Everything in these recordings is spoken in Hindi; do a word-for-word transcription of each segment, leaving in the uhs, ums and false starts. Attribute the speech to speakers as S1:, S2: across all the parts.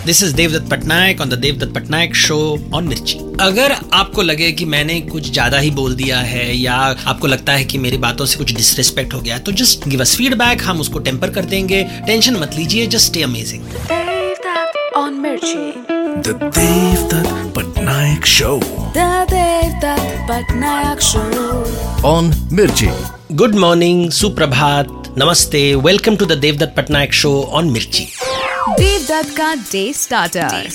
S1: This is Devdutt Patnaik on the Devdutt Patnaik Show on Mirchi. अगर आपको लगे कि मैंने कुछ ज़्यादा ही बोल दिया है या आपको लगता है कि मेरी बातों से कुछ डिसरिस्पेक्ट हो गया तो जस्ट गिव अस फीडबैक, हम उसको टेम्पर कर देंगे. टेंशन मत लीजिए, just stay amazing.
S2: Devdutt on Mirchi.
S3: The Devdutt Patnaik Show.
S2: The Devdutt Patnaik Show
S3: on Mirchi.
S1: Good morning, सुप्रभात, नमस्ते. Welcome to the Devdutt Patnaik show on Mirchi.
S2: Devdutt का डे स्टार्टर.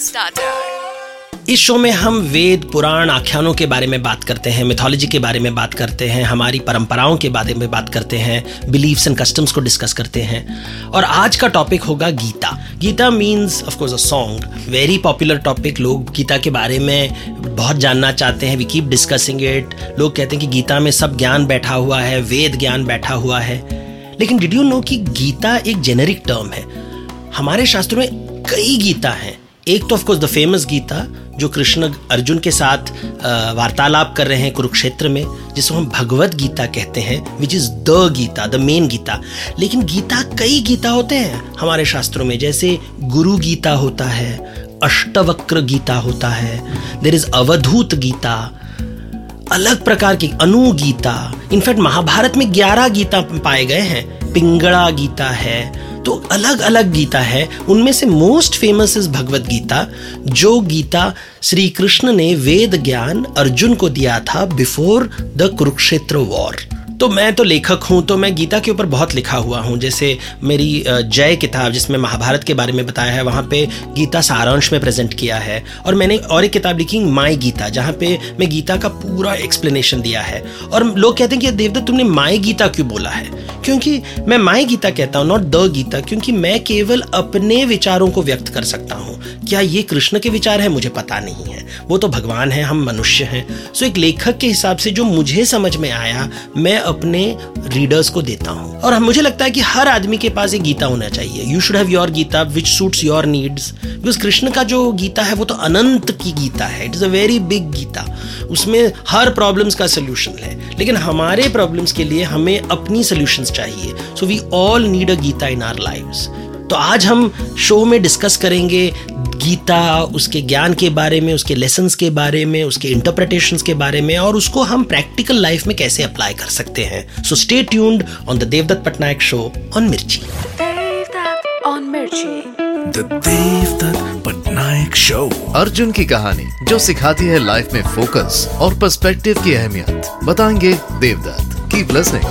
S1: इस शो में हम वेद, पुराण, आख्यानों के बारे में बात करते हैं, मिथोलॉजी के बारे में बात करते हैं, हमारी परंपराओं के बारे में बात करते हैं, बिलीफ्स एंड कस्टम्स को डिस्कस करते हैं. और आज का टॉपिक होगा Gita. Gita means of course a song. Very popular topic. लोग गीता के बारे में बहुत जानना चाहते हैं. We keep discussing it. लोग कहते हैं कि गीता में सब ज्ञान बैठा हुआ है, वेद ज्ञान बैठा हुआ है. लेकिन डिड यू नो कि गीता एक जेनेरिक टर्म है. हमारे शास्त्रों में कई गीता हैं. एक तो of course the famous Gita जो कृष्ण अर्जुन के साथ वार्तालाप कर रहे हैं कुरुक्षेत्र में, जिसको हम भगवत गीता कहते हैं, which is the Gita, the main Gita. लेकिन गीता कई गीता होते हैं हमारे शास्त्रों में. जैसे गुरु गीता होता है, अष्टवक्र गीता होता है, देयर इज अवधूत गीता, अलग प्रकार की अनु गीता. इनफैक्ट महाभारत में ग्यारह गीता पाए गए हैं. पिंगला गीता है. तो अलग अलग गीता है. उनमें से most famous is Bhagavad Gita, जो गीता श्री कृष्ण ने वेद ज्ञान अर्जुन को दिया था बिफोर द कुरुक्षेत्र वॉर. तो मैं तो लेखक हूँ, तो मैं गीता के ऊपर बहुत लिखा हुआ हूँ. जैसे मेरी जय किताब जिसमें महाभारत के बारे में बताया है, वहाँ पे गीता सारांश में प्रेजेंट किया है. और मैंने और एक किताब लिखी माई गीता, जहाँ पे मैं गीता का पूरा एक्सप्लेनेशन दिया है. और लोग कहते हैं कि देवदत्त तुमने माई गीता क्यों बोला है. क्योंकि मैं माई गीता कहता हूँ, नॉट द गीता, क्योंकि मैं केवल अपने विचारों को व्यक्त कर सकता हूँ. क्या ये कृष्ण के विचार है मुझे पता नहीं है, वो तो भगवान है, हम मनुष्य हैं. सो एक लेखक के हिसाब से जो मुझे समझ में आया मैं अपने रीडर्स को देता हूं. और मुझे लगता है कि हर आदमी के पास एक गीता होना चाहिए. You should have your Gita which suits your needs. Because Krishna का जो गीता है वो तो अनंत की गीता है. It is a very big Gita. उसमें हर प्रॉब्लम्स का सोल्यूशन है. लेकिन हमारे प्रॉब्लम्स के लिए हमें अपनी सोल्यूशंस चाहिए. So we all need a Gita in our lives. तो आज हम शो में डिस्कस करेंगे गीता, उसके ज्ञान के बारे में, उसके लेसन्स के बारे में, उसके इंटरप्रिटेशंस के बारे में, और उसको हम प्रैक्टिकल लाइफ में कैसे अप्लाई कर सकते हैं. So stay tuned on the Devdutt Patnaik show on Mirchi.
S2: Devdutt on Mirchi.
S3: The Devdutt Patnaik Show.
S4: Arjun की कहानी जो सिखाती है लाइफ में फोकस और पर्सपेक्टिव की अहमियत, बताएंगे देवदत्त. Keep listening.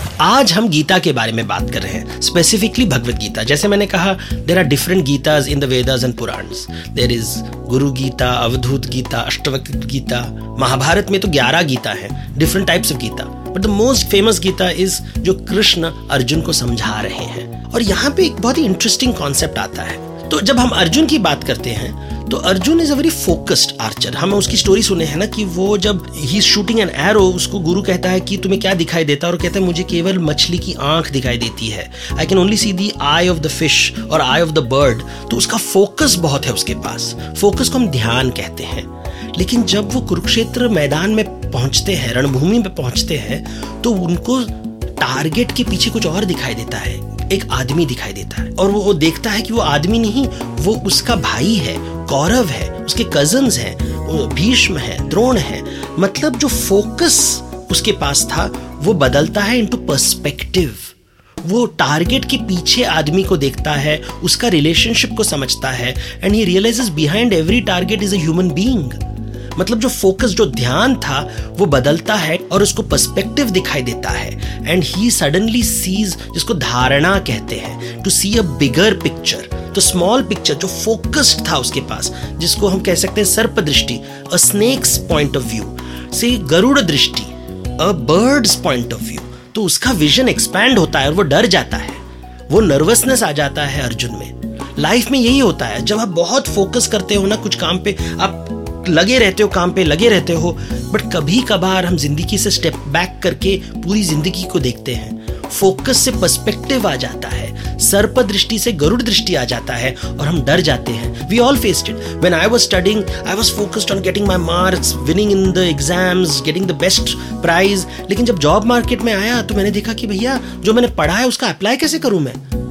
S1: आज हम गीता के बारे में बात कर रहे हैं, स्पेसिफिकली भगवत गीता. जैसे मैंने कहा, there are different Gitas in the Vedas and Puranas. There is Guru Gita, अवधूत गीता, अष्टवक्र गीता. महाभारत में तो ग्यारह गीता हैं, different types of Gita. But the most famous Gita is जो कृष्ण अर्जुन को समझा रहे हैं. और यहाँ पे एक बहुत ही इंटरेस्टिंग कॉन्सेप्ट आता है. तो जब हम अर्जुन की बात करते हैं तो Arjun is a very focused archer. हम उसकी स्टोरी सुने हैं ना कि वो जब he is shooting an arrow, उसको गुरु कहता है कि तुम्हें क्या दिखाई देता है, और कहता है मुझे केवल मछली की आंख दिखाई देती है. I can only see the eye of the fish और आई ऑफ द बर्ड. तो उसका फोकस बहुत है उसके पास. फोकस को हम ध्यान कहते हैं. लेकिन जब वो कुरुक्षेत्र मैदान में पहुंचते हैं, रणभूमि में पहुंचते हैं, तो उनको टारगेट के पीछे कुछ और दिखाई देता है. एक आदमी दिखाई देता है. और वो, वो देखता है कि वो आदमी नहीं, वो उसका भाई है, कौरव है, उसके कजन्स हैं, भीष्म है, द्रोण है. मतलब जो फोकस उसके पास था वो बदलता है इनटू पर्सपेक्टिव. वो टारगेट के पीछे आदमी को देखता है, उसका रिलेशनशिप को समझता है, and he realises behind every target is a human being. मतलब जो फोकस, जो ध्यान था, वो बदलता है और उसको पर्सपेक्टिव दिखाई देता है. एंड ही सडनली सीज, जिसको धारणा कहते हैं, to see a bigger picture. तो स्मॉल पिक्चर जो फोकस्ड था उसके पास, जिसको हम कह सकते हैं सर्प दृष्टि, a snake's point of view, से गरुड़ दृष्टि, a bird's point of view. तो उसका विजन एक्सपैंड होता है और वो डर जाता है. वो नर्वसनेस आ जाता है अर्जुन में. लाइफ में यही होता है. जब आप बहुत फोकस करते हो ना कुछ काम पे, आप लगे रहते हो, काम पे लगे रहते हो, बट कभी कभार हम जिंदगी से स्टेप बैक करके पूरी जिंदगी को देखते हैं. फोकस से पर्सपेक्टिव आ जाता है, सर्प दृष्टि से गरुड़ दृष्टि आ जाता है और हम डर जाते हैं. We all faced it. When I was studying, I was focused on getting my marks, winning in the exams, getting the best prize. लेकिन जब जॉब मार्केट में आया तो मैंने देखा कि भैया जो मैंने पढ़ा है उसका अप्लाई कैसे करूं मैं.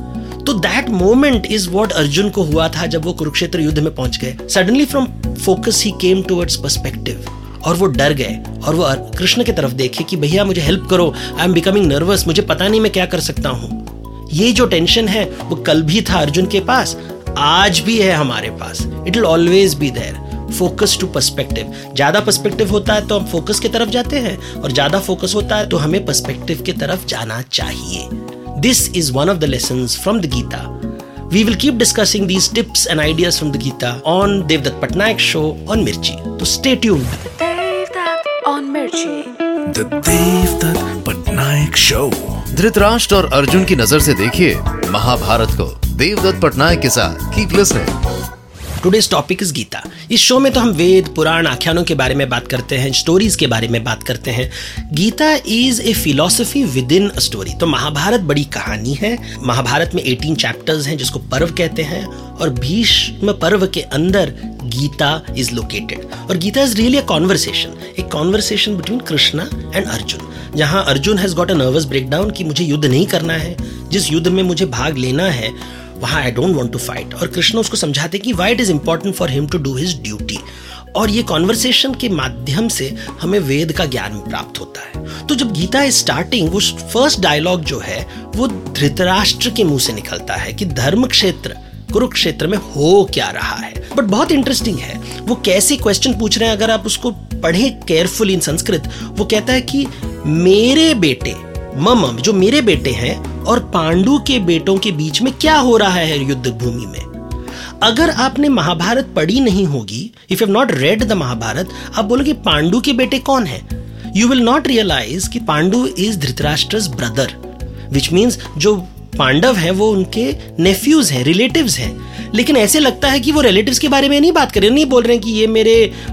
S1: तो that moment is what Arjun को हुआ था जब वो कुरुक्षेत्र युद्ध में पहुंच गए. Suddenly from focus he came towards perspective, और वो डर गए और वो कृष्ण की तरफ देखे कि भैया मुझे हेल्प करो, आई एम बिकमिंग नर्वस, मुझे पता नहीं मैं क्या कर सकता हूं. ये जो टेंशन है वो कल भी था अर्जुन के पास, आज भी है हमारे पास. It will always be there. Focus to perspective. ज्यादा पर्सपेक्टिव होता है तो हम फोकस की तरफ जाते हैं, और ज्यादा फोकस होता है तो हमें पर्सपेक्टिव की तरफ जाना चाहिए. This is one of the lessons from the Gita. We will keep discussing these tips and ideas from the Gita on Devdutt Patnaik show on Mirchi. So stay tuned.
S2: Devdutt on Mirchi.
S3: The Devdutt Patnaik show.
S4: Dhritarashtra और अर्जुन की नजर से देखिए महाभारत को देवदत्त पटनायक के साथ. Keep listening.
S1: Today's topic is Gita. इस शो में तो हम वेद, पुराण, आख्यानों के बारे में बात करते हैं, स्टोरीज के बारे में बात करते हैं. Gita is a philosophy with in a story. तो महाभारत बड़ी कहानी है. महाभारत में अठारह चैप्टर्स हैं जिसको पर्व कहते हैं, और भीष्म पर्व के अंदर गीता इज लोकेटेड. और Gita is really a conversation, a conversation between Krishna and Arjun, जहां Arjun has got a nervous breakdown कि मुझे युद्ध नहीं करना है, जिस युद्ध में मुझे भाग लेना है वहां I don't want to fight. और कृष्ण उसको समझाते कि why it is important for him to do his duty. और ये कॉन्वर्सेशन के माध्यम से हमें वेद का ज्ञान प्राप्त होता है. तो जब गीता इज स्टार्टिंग, वो फर्स्ट डायलॉग जो है वो धृतराष्ट्र के मुंह से निकलता है कि धर्म क्षेत्र कुरुक्षेत्र में हो क्या रहा है. बट बहुत इंटरेस्टिंग है वो कैसे क्वेश्चन पूछ रहे हैं. अगर आप उसको पढ़े केयरफुली इन संस्कृत, वो कहता है कि मेरे बेटे मम, जो मेरे बेटे हैं, और पांडु के बेटों के बीच में क्या हो रहा है युद्ध भूमि में. अगर आपने महाभारत पढ़ी नहीं होगी, if you have not read the Mahabharata, आप बोलोगे पांडु के बेटे कौन है. यू विल नॉट रियलाइज कि Pandu is Dhritarashtra's brother, which means जो पांडव हैं वो उनके नेफ्यूज हैं, रिलेटिव्स हैं. लेकिन ऐसे लगता है कि वो रिलेटिव्स के बारे में नहीं बात कर रहे, नहीं बोल रहे हैं कि ये मेरे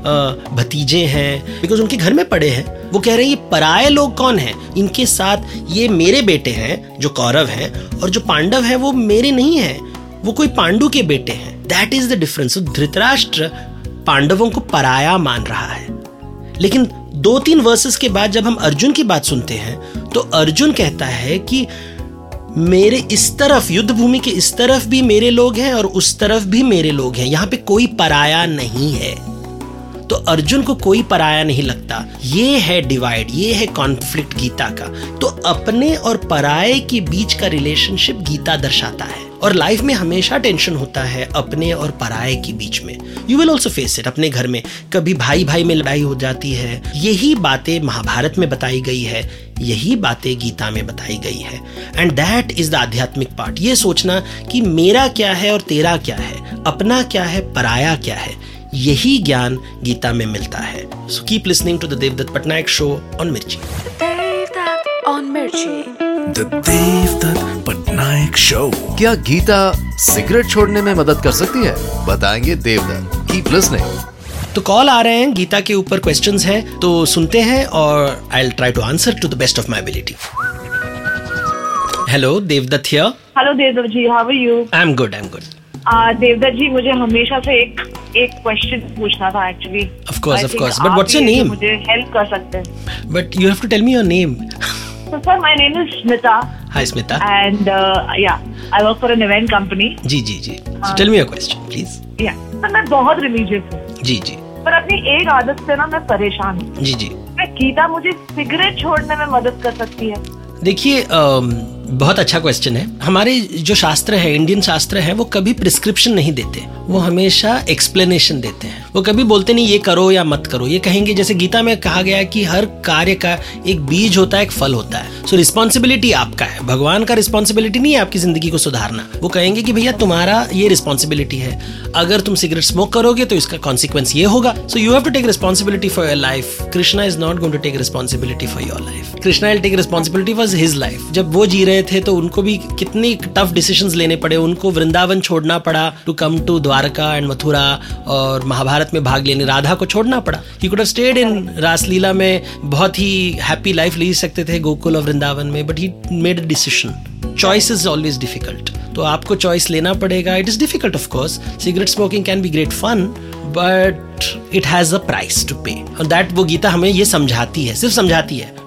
S1: भतीजे हैं, बिकॉज उनके घर में पड़े हैं. वो कह रहे हैं ये पराये लोग कौन हैं, इनके साथ ये मेरे बेटे हैं जो कौरव हैं, और जो पांडव हैं वो मेरे नहीं हैं, वो कोई पांडु के बेटे हैं. That is the difference. Dhritarashtra पांडवों को पराया मान रहा है. लेकिन दो तीन वर्सेस के बाद जब हम अर्जुन की बात सुनते हैं तो अर्जुन कहता है कि मेरे इस तरफ, युद्ध भूमि के इस तरफ भी मेरे लोग हैं और उस तरफ भी मेरे लोग हैं, यहां पे कोई पराया नहीं है. तो अर्जुन को कोई पराया नहीं लगता. ये है डिवाइड, ये है कॉन्फ्लिक्ट गीता का. तो अपने और पराये के बीच का रिलेशनशिप गीता दर्शाता है. और लाइफ में हमेशा टेंशन होता है अपने और पराये के बीच में. You will also face it. अपने घर में कभी भाई भाई में लड़ाई हो जाती है. यही बातें महाभारत में बताई गई है, यही बातें गीता में बताई गई है. एंड दैट इज द आध्यात्मिक पार्ट. ये सोचना कि मेरा क्या है और तेरा क्या है, अपना क्या है, पराया क्या है, यही ज्ञान गीता में मिलता है. So keep listening to the Devdutt Patnaik show on Mirchi.
S2: Devdutt on Mirchi.
S3: The Devdutt Patnaik show.
S4: क्या गीता सिगरेट छोड़ने में मदद कर सकती है? बताएंगे देवदत्त. Keep listening.
S1: तो कॉल आ रहे हैं, गीता के ऊपर क्वेश्चंस हैं, तो सुनते हैं और I will try to answer to the best of my ability. Hello, Devdutt here.
S5: Hello Devdutt ji, how are you?
S1: I am good, I am good.
S5: Devdutt ji, मुझे हमेशा से एक एक क्वेश्चन पूछना था actually.
S1: Of course, of course. But what's your name?
S5: मुझे हेल्प कर सकते हैं.
S1: But you have to tell me your name.
S5: So sir, my name is Smita.
S1: Hi Smita.
S5: And uh, yeah, I work for an event company.
S1: जी जी जी. So tell me your question, please.
S5: Yeah. Sir मैं बहुत रिलीजियस हूँ.
S1: जी जी.
S5: पर अपनी एक आदत से ना मैं परेशान हूँ.
S1: जी जी.
S5: मैं गीता मुझे सिगरेट छोड़ने में मदद कर सकती है?
S1: देखिए, बहुत अच्छा क्वेश्चन है. हमारे जो शास्त्र है, इंडियन शास्त्र है, वो कभी प्रिस्क्रिप्शन नहीं देते, वो हमेशा एक्सप्लेनेशन देते हैं. वो कभी बोलते नहीं ये करो या मत करो. ये कहेंगे, जैसे गीता में कहा गया है कि हर कार्य का एक बीज होता है, एक फल होता है. सो रिस्पॉन्सिबिलिटी आपका है. भगवान का रिस्पॉन्सिबिलिटी नहीं है आपकी जिंदगी को सुधारना. वो कहेंगे कि भैया तुम्हारा ये रिस्पॉन्सिबिलिटी है, अगर तुम सिगरेट स्मोक करोगे तो इसका कॉन्सिक्वेंस ये होगा. So you have to take responsibility for your life. Krishna is not going to take responsibility for your life. Krishna will take responsibility for his life. जब वो जी रहे थे तो उनको भी कितनी टफ डिसीजंस लेने पड़े. उनको वृंदावन छोड़ना पड़ा to come to Dwarka and Mathura, और महाभारत में भाग लेने राधा को छोड़ना पड़ा. He could have stayed in raslila में, बहुत ही हैप्पी लाइफ ले सकते थे गोकुल और वृंदावन में, but he made a decision. Choice is always difficult. तो आपको चॉइस लेना पड़ेगा. It is difficult of course. Cigarette smoking can be great fun, but it has a price to pay. और दैट वो गीता हमें ये समझाती है, सिर्फ समझाती है,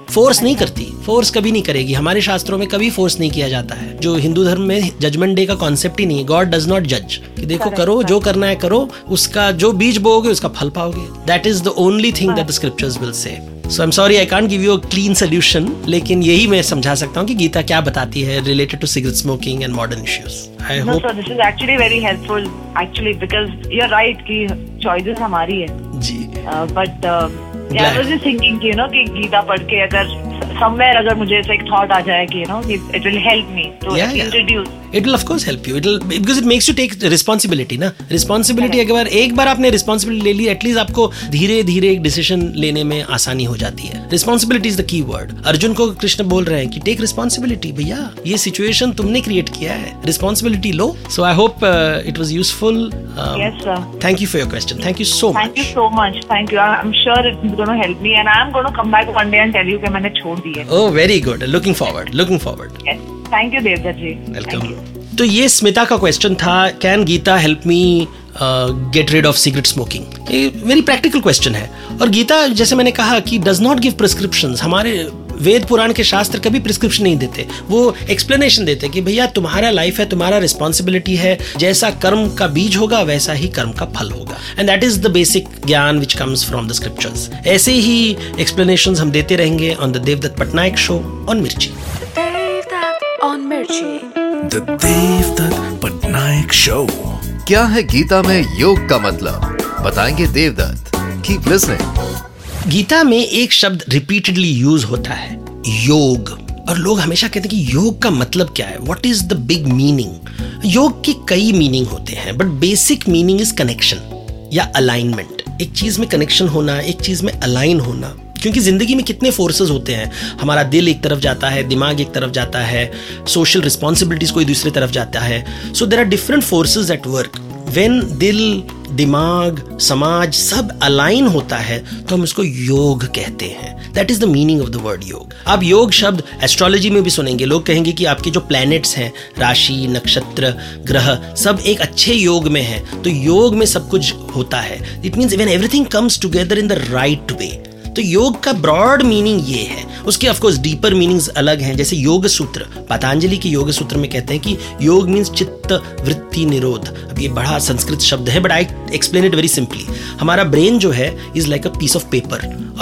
S1: फोर्स नहीं करती, फोर्स कभी नहीं करेगी। हमारे शास्त्रों में कभी फोर्स नहीं किया जाता है। जो हिंदू धर्म में जजमेंट डे का कॉन्सेप्ट ही नहीं है। गॉड डज नॉट जज कि देखो करो जो करना है करो, उसका जो बीज बोओगे उसका फल पाओगे। That is the only thing that the scriptures will say. So I am sorry I can't give you a clean solution, लेकिन यही मैं समझा सकता हूँ कि गीता क्या बताती है related to cigarette smoking and modern issues. I
S5: No,
S1: hope
S5: sir, this is actually very helpful. Actually, because you're right कि choices हमारी है.
S1: जी।
S5: Uh, but uh, yeah, I
S1: Glad.
S5: was just thinking कि you know कि गीता पढ़ के अगर somewhere अगर मुझे ऐसा एक thought आ जाए कि you know कि it will help me to
S1: Yeah,
S5: at least
S1: yeah.
S5: reduce.
S1: It will of course help you. It will because it makes you take responsibility ना. Responsibility अगर एक बार आपने responsibility ले ली, एटलीस्ट आपको धीरे धीरे एक डिसीजन लेने में आसानी हो जाती है। Responsibility is the key word. Arjun को कृष्ण बोल रहे हैं कि टेक रिस्पॉन्सिबिलिटी, भैया ये सिचुएशन तुमने क्रिएट किया है, रिस्पॉन्सिबिलिटी लो। So I hope it was useful.
S5: Yes, sir.
S1: Thank you for your question. Thank you so
S5: Thank
S1: much.
S5: you so much. Thank you. I'm sure it's going to help me, and I'm going to come back one day and tell you कि मैंने छोड़ दी है.
S1: Oh very good, looking forward, looking forward.
S5: Yes. Thank you, Devdutt ji.
S1: Welcome.
S5: Thank you.
S1: तो ये स्मिता का क्वेश्चन था, can Gita help me get rid of cigarette smoking. ये वेरी प्रैक्टिकल क्वेश्चन है। और गीता जैसे मैंने कहा कि डज नॉट गिव प्रिस्क्रिप्शंस। हमारे वेद पुराण के शास्त्र कभी प्रिस्क्रिप्शन नहीं देते, वो एक्सप्लेनेशन देते कि भैया तुम्हारा लाइफ है, तुम्हारा रिस्पॉन्सिबिलिटी है, जैसा कर्म का बीज होगा वैसा ही कर्म का फल होगा। And that is the basic gyan which comes from the scriptures. ऐसे ही एक्सप्लेनेशंस हम देते रहेंगे on the Devdutt Patnaik show on Mirchi.
S2: Devdutt on Mirchi.
S3: The Devdutt Patnaik Show.
S4: क्या है गीता में योग का मतलब, बताएंगे देवदत्त। Keep listening.
S1: गीता में एक शब्द रिपीटेडली यूज होता है, योग। और लोग हमेशा कहते हैं कि योग का मतलब क्या है, what is the big meaning. Yoga के कई मीनिंग होते हैं, but basic meaning is connection या अलाइनमेंट। एक चीज में कनेक्शन होना, एक चीज में अलाइन होना। क्योंकि जिंदगी में कितने फोर्सेस होते हैं, हमारा दिल एक तरफ जाता है, दिमाग एक तरफ जाता है, सोशल रिस्पॉन्सिबिलिटीज कोई दूसरी तरफ जाता है। So there are different forces at work. When दिल, दिमाग, समाज सब अलाइन होता है तो हम इसको योग कहते हैं। That is the meaning of the word yoga. आप योग शब्द एस्ट्रोलॉजी में भी सुनेंगे, लोग कहेंगे कि आपके जो प्लैनेट्स हैं, राशि, नक्षत्र, ग्रह, सब एक अच्छे योग में है, तो योग में सब कुछ होता है। It means when everything comes together in the right way. तो योग का ब्रॉड मीनिंग ये है। उसके ऑफ कोर्स डीपर मीनिंग्स अलग हैं, जैसे योग सूत्र। पतंजलि के योग सूत्र में कहते हैं कि योग मीन्स चित्त वृत्ति निरोध। अब ये बड़ा संस्कृत शब्द है, but I explain it very simply. हमारा ब्रेन जो है is like a piece of paper,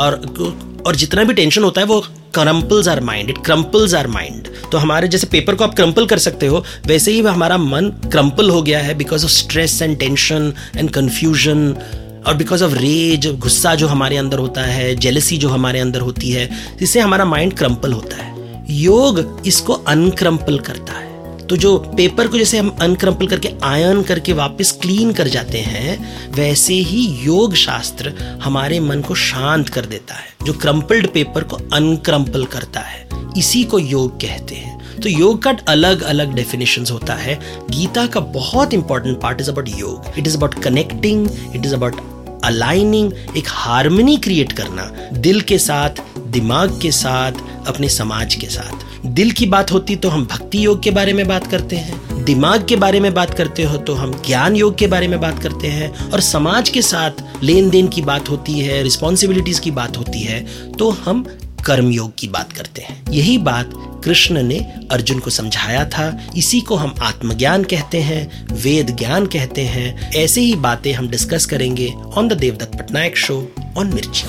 S1: और और जितना भी टेंशन होता है वो crumples our mind, it crumples our mind. तो हमारे जैसे पेपर को आप क्रम्पल कर सकते हो, वैसे ही हमारा मन क्रम्पल हो गया है because of stress and tension and confusion, और बिकॉज ऑफ रेज, गुस्सा जो हमारे अंदर होता है, जेलसी जो हमारे अंदर होती है, इससे हमारा माइंड क्रम्पल होता है। योग इसको अनक्रम्पल करता है। तो जो पेपर को जैसे हम अनक्रम्पल करके आयन करके वापस क्लीन कर जाते हैं, वैसे ही योग शास्त्र हमारे मन को शांत कर देता है, जो क्रम्पल्ड पेपर को अनक्रम्पल करता है। इसी को योग कहते हैं। तो योग का अलग अलग डेफिनेशंस होता है। गीता का बहुत important part is about yoga. It is about connecting, it is about aligning, एक हार्मनी क्रिएट करना दिल के साथ, दिमाग के साथ, अपने समाज के साथ। दिल की बात होती तो हम भक्ति योग के बारे में बात करते हैं, दिमाग के बारे में बात करते हो तो हम ज्ञान योग के बारे में बात करते हैं, और समाज के साथ लेन देन की बात होती है, रिस्पॉन्सिबिलिटीज की बात होती है तो हम कर्म योग की बात करते हैं। यही बात कृष्ण ने अर्जुन को समझाया था। इसी को हम आत्मज्ञान कहते हैं, वेद ज्ञान कहते हैं। ऐसे ही बातें हम डिस्कस करेंगे on the Devdutt Patnaik show on Mirchi.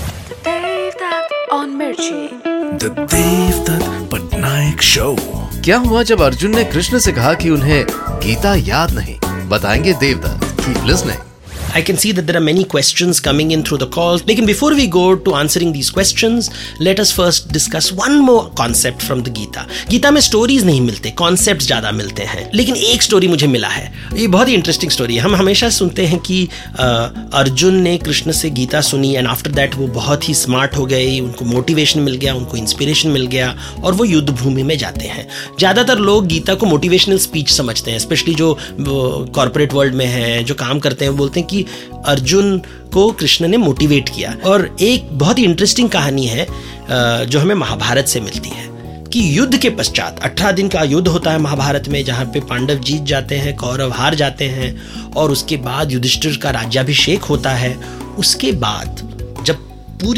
S2: Devdutt on Mirchi.
S3: The Devdutt Patnaik Show.
S4: क्या हुआ जब अर्जुन ने कृष्ण से कहा कि उन्हें गीता याद नहीं, बताएंगे Devdutt. Keep listening.
S1: I can see that there are many questions coming in through the calls. लेकिन before we go to answering these questions, let us first discuss one more concept from the Gita. Gita में स्टोरीज नहीं मिलते, कॉन्सेप्ट्स ज्यादा मिलते हैं, लेकिन एक स्टोरी मुझे मिला है। ये बहुत ही इंटरेस्टिंग स्टोरी है। हम हमेशा सुनते हैं कि अर्जुन ने कृष्ण से गीता सुनी एंड आफ्टर दैट वो बहुत ही स्मार्ट हो गए, उनको मोटिवेशन मिल गया, उनको इंस्पिरेशन मिल गया और वो युद्ध भूमि में जाते हैं। ज्यादातर लोग गीता को मोटिवेशनल स्पीच समझते हैं, स्पेशली जो कॉर्पोरेट वर्ल्ड में हैं, जो काम करते हैं, बोलते हैं कि अर्जुन को कृष्ण ने मोटिवेट किया। और एक बहुत ही इंटरेस्टिंग कहानी है जो हमें महाभारत से मिलती है कि युद्ध के पश्चात अठारह दिन का युद्ध होता है महाभारत में, जहां पे पांडव जीत जाते हैं, कौरव हार जाते हैं, और उसके बाद युधिष्ठिर का राज्याभिषेक होता है। उसके बाद जब पूरी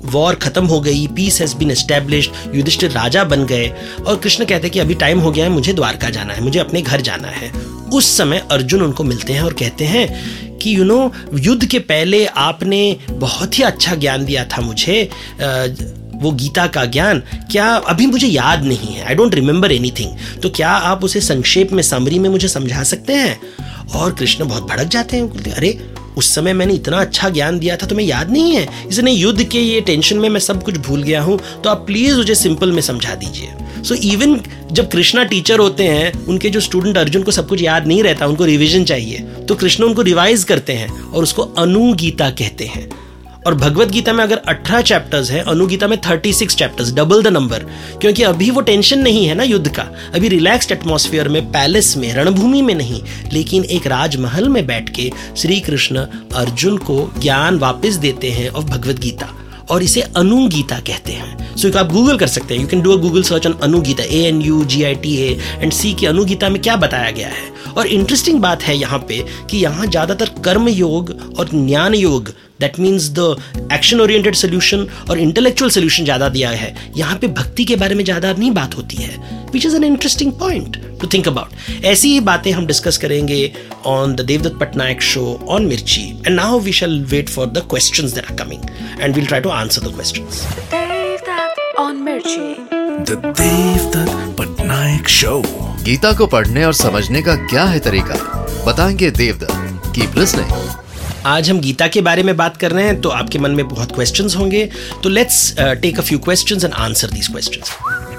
S1: वॉर खत्म हो गई, peace has been established, Yudhishthira राजा बन गए और कृष्ण कहते हैं कि अभी टाइम हो गया है, मुझे द्वारका जाना है, मुझे अपने घर जाना है। उस समय अर्जुन उनको मिलते हैं और कहते हैं कि यू नो युद्ध के पहले आपने बहुत ही अच्छा ज्ञान दिया था मुझे, वो गीता का ज्ञान, क्या अभी मुझे याद नहीं है, आई डोंट रिमेंबर एनीथिंग, तो क्या आप उसे संक्षेप में, समरी में मुझे समझा सकते हैं? और कृष्ण बहुत भड़क जाते हैं, बोलते अरे उस समय मैंने इतना अच्छा ज्ञान दिया था, तुम्हें याद नहीं है? इसने युद्ध के ये टेंशन में मैं सब कुछ भूल गया हूं, तो आप प्लीज मुझे सिंपल में समझा दीजिए। सो इवन जब कृष्णा टीचर होते हैं, उनके जो स्टूडेंट अर्जुन को सब कुछ याद नहीं रहता, उनको रिवीजन चाहिए, तो कृष्ण उनको रिवाइज करते हैं और उसको अनुगीता कहते हैं। और भगवत गीता में अगर अठारह चैप्टर्स है, अनुगीता में छत्तीस चैप्टर्स, डबल द नंबर, क्योंकि अभी वो टेंशन नहीं है ना युद्ध का, अभी रिलैक्स्ड एटमॉस्फेयर में, पैलेस में, रणभूमि में नहीं, लेकिन एक राजमहल में बैठ के श्री कृष्ण अर्जुन को ज्ञान वापस देते हैं ऑफ भगवत गीता, और इसे अनुगीता कहते हैं। सो so, आप गूगल कर सकते हैं, you can do a Google search on Anugita, A N U G I T A, and see कि अनुगीता में क्या बताया गया है। और इंटरेस्टिंग बात है यहाँ पे कि यहाँ ज्यादातर कर्म योग और ज्ञान yoga, that means the action oriented solution और इंटेलेक्चुअल सोल्यूशन ज्यादा दिया है, यहाँ पे भक्ति के बारे में ज्यादा नहीं बात होती है, which is an interesting point to think about. ऐसी ही बातें हम डिस्कस करेंगे on the Devdutt Patnaik show on Mirchi, and now we shall wait for the questions that are coming and we'll try to answer the questions.
S2: Devdutt on Mirchi.
S3: The Devdutt Patnaik Show.
S4: Gita को पढ़ने और समझने का क्या है तरीका, बताएंगे देवदत्त। Keep listening.
S1: आज हम गीता के बारे में बात कर रहे हैं, तो आपके मन में बहुत क्वेश्चंस होंगे, तो let's take a few questions and answer these questions.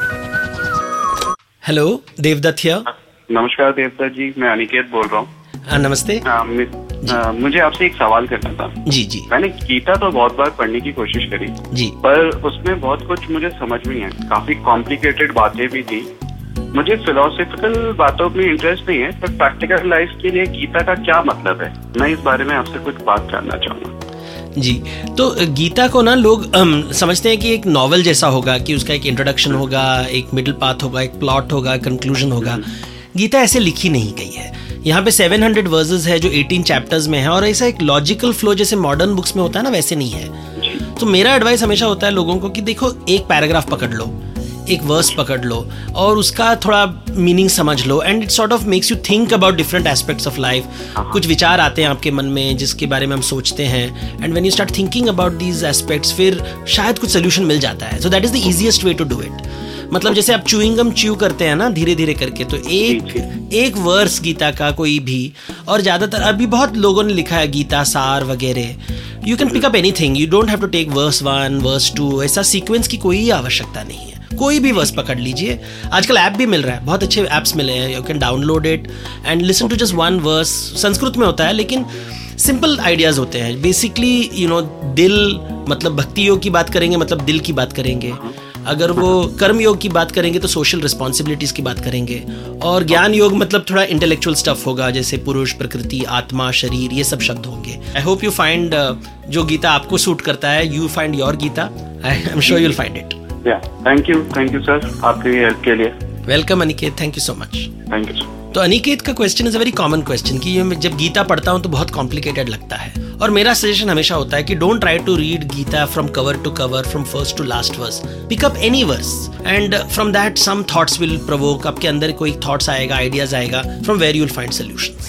S1: Hello, Devdutt here.
S6: नमस्कार देवदत्त जी, मैं अनिकेत बोल रहा हूँ।
S1: नमस्ते।
S6: आ, आ, मुझे आपसे एक सवाल करना था।
S1: जी जी।
S6: मैंने गीता तो बहुत बार पढ़ने की कोशिश करी
S1: जी,
S6: पर उसमें बहुत कुछ मुझे समझ में नहीं आया, काफी कॉम्प्लिकेटेड बातें भी थी। मुझे फिलोसफिकल बातों में इंटरेस्ट नहीं है, पर प्रैक्टिकल लाइफ के लिए गीता का क्या मतलब है, मैं इस बारे में आपसे कुछ बात जानना चाहूंगा।
S1: जी, तो गीता को ना लोग um, समझते हैं कि एक नॉवल जैसा होगा, कि उसका एक इंट्रोडक्शन होगा, एक मिडिल पाथ होगा, एक प्लॉट होगा, कंक्लूजन होगा। गीता ऐसे लिखी नहीं गई है। यहाँ पे सात सौ वर्सेस है जो अठारह चैप्टर्स में है, और ऐसा एक लॉजिकल फ्लो जैसे मॉडर्न बुक्स में होता है ना, वैसे नहीं है। तो मेरा एडवाइस हमेशा होता है लोगों को कि देखो, एक पैराग्राफ पकड़ लो, एक वर्स पकड़ लो और उसका थोड़ा मीनिंग समझ लो, and it sort of makes you think about different aspects of life. कुछ विचार आते हैं आपके मन में जिसके बारे में हम सोचते हैं, and when you start thinking about these aspects, फिर शायद कुछ सोल्यूशन मिल जाता है। So that is the easiest way to do it. मतलब जैसे आप च्यूइंगम च्यू करते हैं ना धीरे धीरे करके, तो एक एक वर्स गीता का कोई भी, और ज्यादातर अभी बहुत लोगों ने लिखा है गीता सार वगैरह, you can pick up anything, you don't have to take verse one verse two, ऐसा सीक्वेंस की कोई आवश्यकता नहीं है। कोई भी वर्स पकड़ लीजिए, आजकल ऐप भी मिल रहा है, बहुत अच्छे ऐप्स मिले हैं, you can download it and listen to just one verse. Sanskrit में होता है लेकिन सिंपल आइडियाज होते हैं। बेसिकली यू नो, दिल मतलब भक्ति योग की बात करेंगे, मतलब दिल की बात करेंगे। अगर वो कर्म योग की बात करेंगे तो सोशल रिस्पॉन्सिबिलिटीज की बात करेंगे, और ज्ञान योग मतलब थोड़ा इंटेलेक्चुअल स्टफ होगा, जैसे पुरुष, प्रकृति, आत्मा, शरीर, ये सब शब्द होंगे। आई होप यू फाइंड जो गीता आपको सूट करता है, you find your Gita, I am sure you will find it.
S6: Thank you thank you sir, आपकी हेल्प के लिए।
S1: Welcome Aniket, thank you so much.
S6: Thank you sir.
S1: तो अनिकेत का question is a very common question कि मैं जब गीता पढ़ता हूँ तो बहुत कॉम्प्लिकेटेड लगता है, और मेरा सजेशन हमेशा होता है कि don't try to read Gita from cover to cover, from first to last verse. Pick up any verse and from that some thoughts will provoke, आपके अंदर कोई थॉट्स आएगा, आइडियाज आएगा, from where you will find solutions.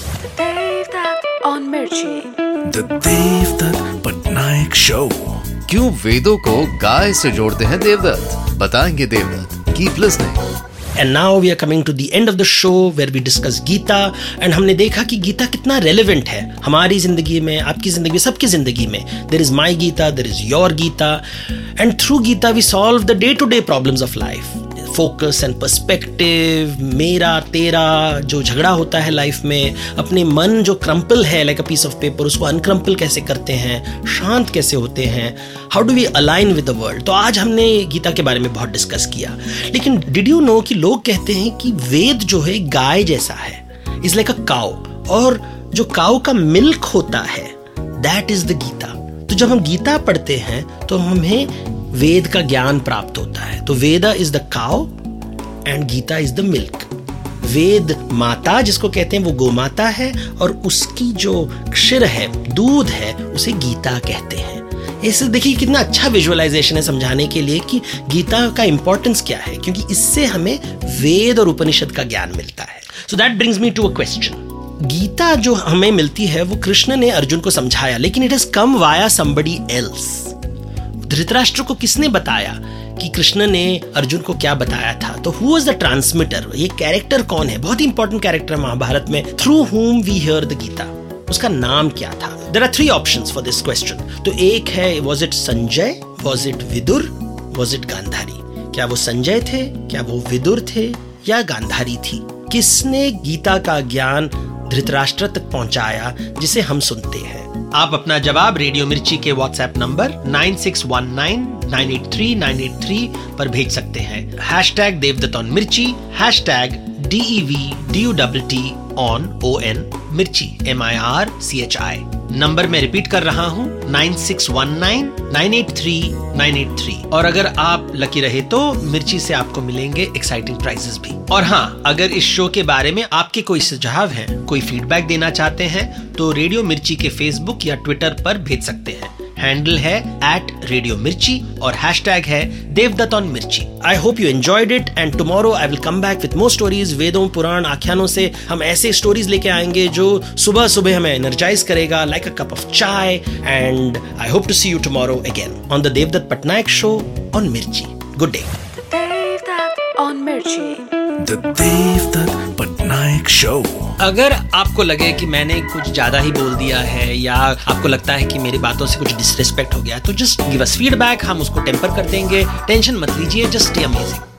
S2: Devdutt on Mirchi.
S3: The Devdutt Patnaik Show.
S4: क्यों वेदों को गाय से जोड़ते हैं देवदत्त, बताएंगे Devdutt. Keep listening.
S1: And now we are coming to the end of the show where we discuss Gita, and हमने देखा कि गीता कितना relevant है हमारी जिंदगी में, आपकी जिंदगी में, सबकी जिंदगी में। There is my Gita, there is your Gita, and through Gita we solve the day-to-day problems of life. Focus and perspective, मेरा तेरा जो झगड़ा होता है लाइफ में, अपने मन जो क्रम्पल है like a piece of paper, उसको अनक्रम्पल कैसे करते हैं, शांत कैसे होते हैं, how do we align with the world. तो आज हमने गीता के बारे में बहुत डिस्कस किया। लेकिन डिड यू नो कि लोग कहते हैं कि वेद जो है गाय जैसा है, इज लाइक अ काउ, और जो काउ का मिल्क होता है दैट इज द गीता। तो जब हम गीता पढ़ते हैं तो हमें वेद का ज्ञान प्राप्त होता है। तो Veda is the cow and Gita is the milk. Veda माता जिसको कहते हैं वो गोमाता है, और उसकी जो क्षीर है, दूध है, उसे गीता कहते हैं। इसे देखिए कितना अच्छा विजुअलाइजेशन है समझाने के लिए कि गीता का इंपॉर्टेंस क्या है, क्योंकि इससे हमें वेद और उपनिषद का ज्ञान मिलता है. So that brings me to a question. Gita जो हमें मिलती है वो कृष्ण ने अर्जुन को समझाया, लेकिन it has come via somebody else. Dhritarashtra को किसने बताया कि कृष्ण ने अर्जुन को क्या बताया था? तो हु वाज द ट्रांसमिटर? ये कैरेक्टर कौन है? बहुत इंपॉर्टेंट कैरेक्टर महाभारत में, through whom we hear the Gita. उसका नाम क्या था? There are three options for this question. तो एक है, was it Sanjay, was it Vidura, was it Gandhari? क्या वो संजय थे, क्या वो विदुर थे, या गांधारी थी? किसने गीता का ज्ञान धृतराष्ट्र तक पहुंचाया जिसे हम सुनते हैं? आप अपना जवाब रेडियो मिर्ची के WhatsApp number nine six one nine nine eight three nine eight three पर भेज सकते हैं. Hashtag Devdutt on Mirchi, hashtag D E V D U double T on O N Mirchi, M I R C H I. Number मैं रिपीट कर रहा हूँ, nine six one nine nine eight three nine eight three. और अगर आप लकी रहे तो मिर्ची से आपको मिलेंगे एक्साइटिंग प्राइजेस भी. और हाँ, अगर इस शो के बारे में आपके कोई सुझाव हैं, कोई फीडबैक देना चाहते हैं, तो रेडियो मिर्ची के फेसबुक या ट्विटर पर भेज सकते हैं. हैंडल है एट रेडियो मिर्ची और हैशटैग है Devdutt on Mirchi. I hope you enjoyed it and tomorrow I will come back with more stories. वेदों, पुराण, आख्यानों से हम ऐसे स्टोरीज लेके आएंगे जो सुबह सुबह हमें एनर्जाइज करेगा, like a cup of chai. And I hope to see you tomorrow again on the Devdutt Patnaik show on Mirchi. Good day.
S2: Devdutt on Mirchi.
S3: The Devdutt Patnaik Show.
S1: अगर आपको लगे कि मैंने कुछ ज्यादा ही बोल दिया है या आपको लगता है कि मेरी बातों से कुछ डिसरिस्पेक्ट हो गया, तो जस्ट गिव अस फीडबैक, हम उसको टेम्पर कर देंगे. टेंशन मत लीजिए, जस्ट स्टे अमेजिंग.